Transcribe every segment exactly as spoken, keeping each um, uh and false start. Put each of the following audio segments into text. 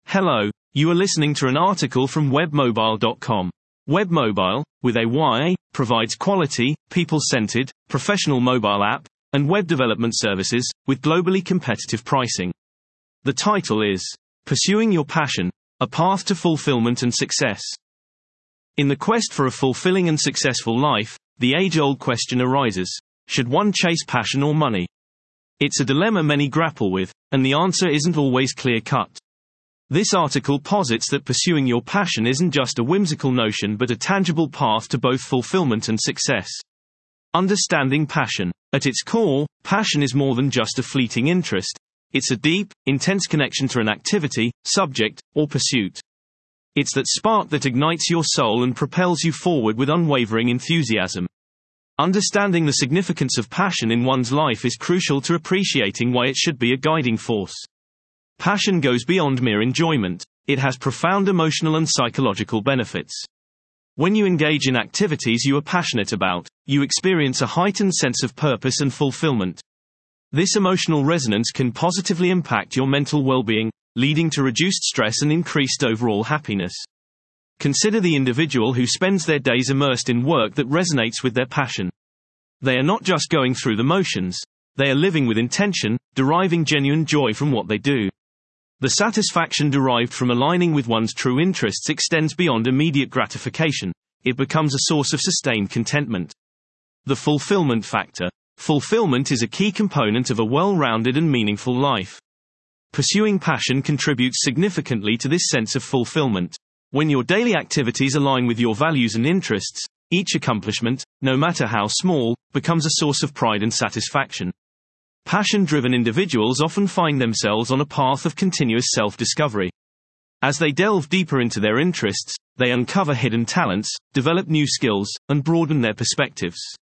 Hello, you are listening to an article from webmobile dot com. Webmobile, with a Y, provides quality, people-centered, professional mobile app and web development services with globally competitive pricing. The title is Pursuing Your Passion: A Path to Fulfillment and Success. In the quest for a fulfilling and successful life, the age-old question arises: should one chase passion or money? It's a dilemma many grapple with, and the answer isn't always clear-cut. This article posits that pursuing your passion isn't just a whimsical notion but a tangible path to both fulfillment and success. Understanding passion. At its core, passion is more than just a fleeting interest. It's a deep, intense connection to an activity, subject, or pursuit. It's that spark that ignites your soul and propels you forward with unwavering enthusiasm. Understanding the significance of passion in one's life is crucial to appreciating why it should be a guiding force. Passion goes beyond mere enjoyment. It has profound emotional and psychological benefits. When you engage in activities you are passionate about, you experience a heightened sense of purpose and fulfillment. This emotional resonance can positively impact your mental well-being, leading to reduced stress and increased overall happiness. Consider the individual who spends their days immersed in work that resonates with their passion. They are not just going through the motions, they are living with intention, deriving genuine joy from what they do. The satisfaction derived from aligning with one's true interests extends beyond immediate gratification. It becomes a source of sustained contentment. The fulfillment factor. Fulfillment is a key component of a well-rounded and meaningful life. Pursuing passion contributes significantly to this sense of fulfillment. When your daily activities align with your values and interests, each accomplishment, no matter how small, becomes a source of pride and satisfaction. Passion-driven individuals often find themselves on a path of continuous self-discovery. As they delve deeper into their interests, they uncover hidden talents, develop new skills, and broaden their perspectives.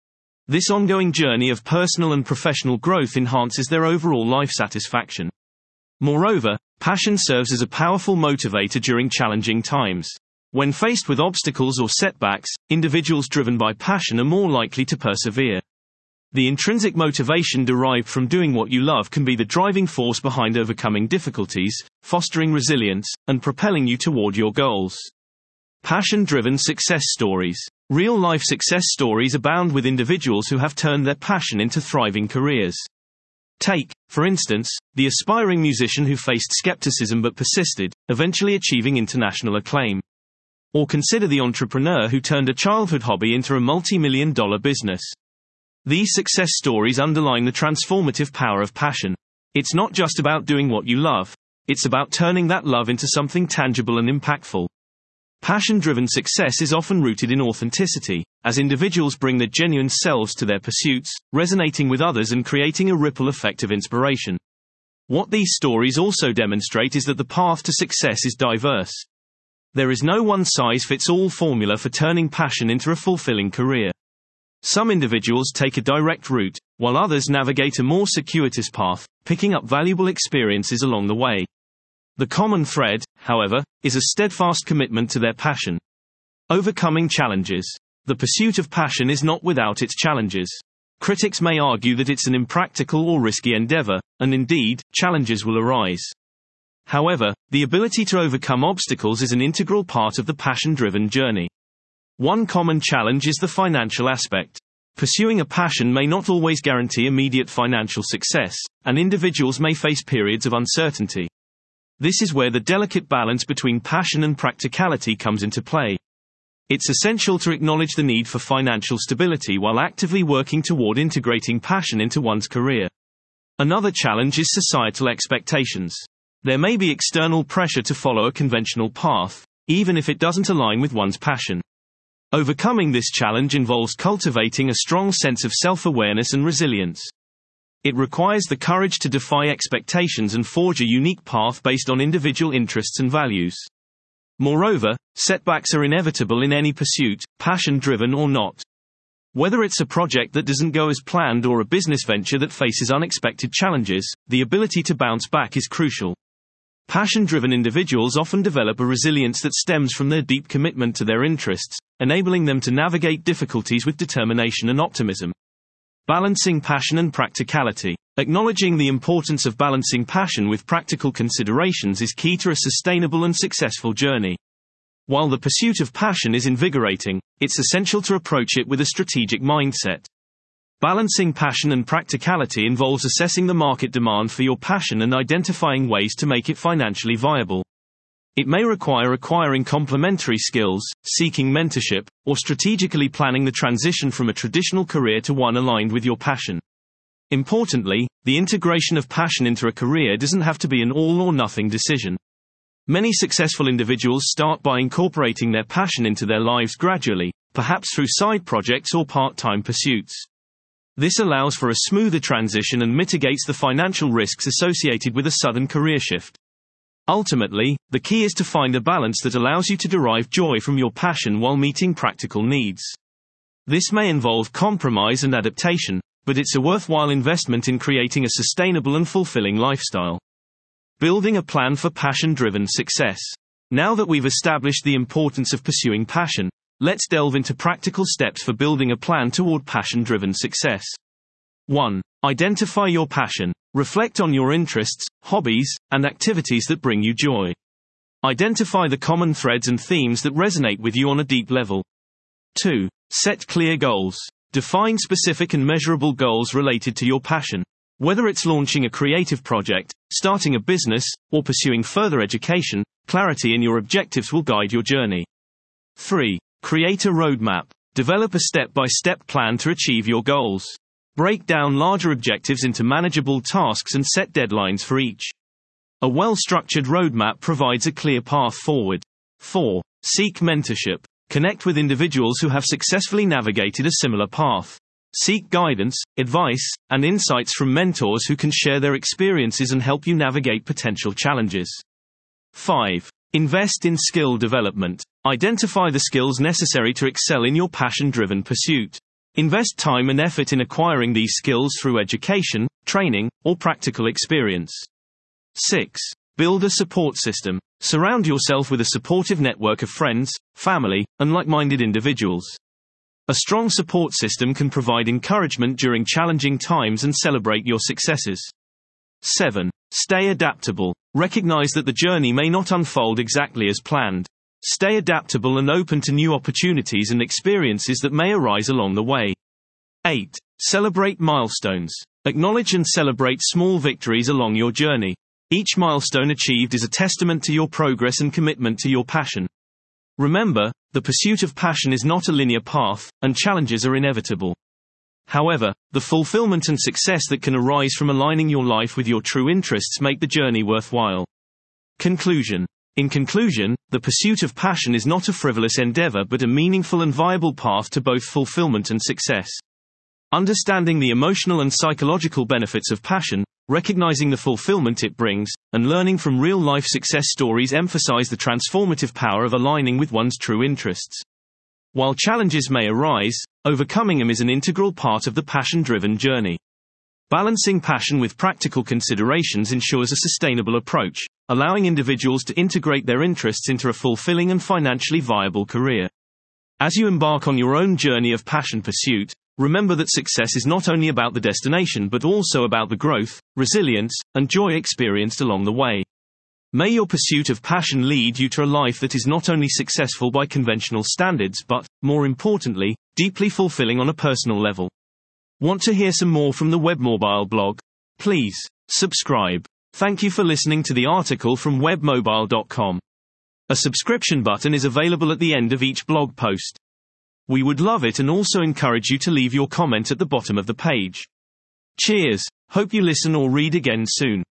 This ongoing journey of personal and professional growth enhances their overall life satisfaction. Moreover, passion serves as a powerful motivator during challenging times. When faced with obstacles or setbacks, individuals driven by passion are more likely to persevere. The intrinsic motivation derived from doing what you love can be the driving force behind overcoming difficulties, fostering resilience, and propelling you toward your goals. Passion-driven success stories. Real-life success stories abound with individuals who have turned their passion into thriving careers. Take, for instance, the aspiring musician who faced skepticism but persisted, eventually achieving international acclaim. Or consider the entrepreneur who turned a childhood hobby into a multi-million dollar business. These success stories underline the transformative power of passion. It's not just about doing what you love, it's about turning that love into something tangible and impactful. Passion-driven success is often rooted in authenticity, as individuals bring their genuine selves to their pursuits, resonating with others and creating a ripple effect of inspiration. What these stories also demonstrate is that the path to success is diverse. There is no one-size-fits-all formula for turning passion into a fulfilling career. Some individuals take a direct route, while others navigate a more circuitous path, picking up valuable experiences along the way. The common thread, however, is a steadfast commitment to their passion. Overcoming challenges. The pursuit of passion is not without its challenges. Critics may argue that it's an impractical or risky endeavor, and indeed, challenges will arise. However, the ability to overcome obstacles is an integral part of the passion-driven journey. One common challenge is the financial aspect. Pursuing a passion may not always guarantee immediate financial success, and individuals may face periods of uncertainty. This is where the delicate balance between passion and practicality comes into play. It's essential to acknowledge the need for financial stability while actively working toward integrating passion into one's career. Another challenge is societal expectations. There may be external pressure to follow a conventional path, even if it doesn't align with one's passion. Overcoming this challenge involves cultivating a strong sense of self-awareness and resilience. It requires the courage to defy expectations and forge a unique path based on individual interests and values. Moreover, setbacks are inevitable in any pursuit, passion-driven or not. Whether it's a project that doesn't go as planned or a business venture that faces unexpected challenges, the ability to bounce back is crucial. Passion-driven individuals often develop a resilience that stems from their deep commitment to their interests, enabling them to navigate difficulties with determination and optimism. Balancing passion and practicality. Acknowledging the importance of balancing passion with practical considerations is key to a sustainable and successful journey. While the pursuit of passion is invigorating, it's essential to approach it with a strategic mindset. Balancing passion and practicality involves assessing the market demand for your passion and identifying ways to make it financially viable. It may require acquiring complementary skills, seeking mentorship, or strategically planning the transition from a traditional career to one aligned with your passion. Importantly, the integration of passion into a career doesn't have to be an all-or-nothing decision. Many successful individuals start by incorporating their passion into their lives gradually, perhaps through side projects or part-time pursuits. This allows for a smoother transition and mitigates the financial risks associated with a sudden career shift. Ultimately, the key is to find a balance that allows you to derive joy from your passion while meeting practical needs. This may involve compromise and adaptation, but it's a worthwhile investment in creating a sustainable and fulfilling lifestyle. Building a plan for passion-driven success. Now that we've established the importance of pursuing passion, let's delve into practical steps for building a plan toward passion-driven success. one. Identify your passion. Reflect on your interests, hobbies, and activities that bring you joy. Identify the common threads and themes that resonate with you on a deep level. two. Set clear goals. Define specific and measurable goals related to your passion. Whether it's launching a creative project, starting a business, or pursuing further education, clarity in your objectives will guide your journey. three. Create a roadmap. Develop a step-by-step plan to achieve your goals. Break down larger objectives into manageable tasks and set deadlines for each. A well-structured roadmap provides a clear path forward. four. Seek mentorship. Connect with individuals who have successfully navigated a similar path. Seek guidance, advice, and insights from mentors who can share their experiences and help you navigate potential challenges. five. Invest in skill development. Identify the skills necessary to excel in your passion-driven pursuit. Invest time and effort in acquiring these skills through education, training, or practical experience. six. Build a support system. Surround yourself with a supportive network of friends, family, and like-minded individuals. A strong support system can provide encouragement during challenging times and celebrate your successes. seven. Stay adaptable. Recognize that the journey may not unfold exactly as planned. Stay adaptable and open to new opportunities and experiences that may arise along the way. eight. Celebrate milestones. Acknowledge and celebrate small victories along your journey. Each milestone achieved is a testament to your progress and commitment to your passion. Remember, the pursuit of passion is not a linear path, and challenges are inevitable. However, the fulfillment and success that can arise from aligning your life with your true interests make the journey worthwhile. Conclusion. In conclusion, the pursuit of passion is not a frivolous endeavor but a meaningful and viable path to both fulfillment and success. Understanding the emotional and psychological benefits of passion, recognizing the fulfillment it brings, and learning from real-life success stories emphasize the transformative power of aligning with one's true interests. While challenges may arise, overcoming them is an integral part of the passion-driven journey. Balancing passion with practical considerations ensures a sustainable approach, allowing individuals to integrate their interests into a fulfilling and financially viable career. As you embark on your own journey of passion pursuit, remember that success is not only about the destination but also about the growth, resilience, and joy experienced along the way. May your pursuit of passion lead you to a life that is not only successful by conventional standards but, more importantly, deeply fulfilling on a personal level. Want to hear some more from the Webmobile blog? Please subscribe. Thank you for listening to the article from webmobile dot com. A subscription button is available at the end of each blog post. We would love it and also encourage you to leave your comment at the bottom of the page. Cheers, hope you listen or read again soon.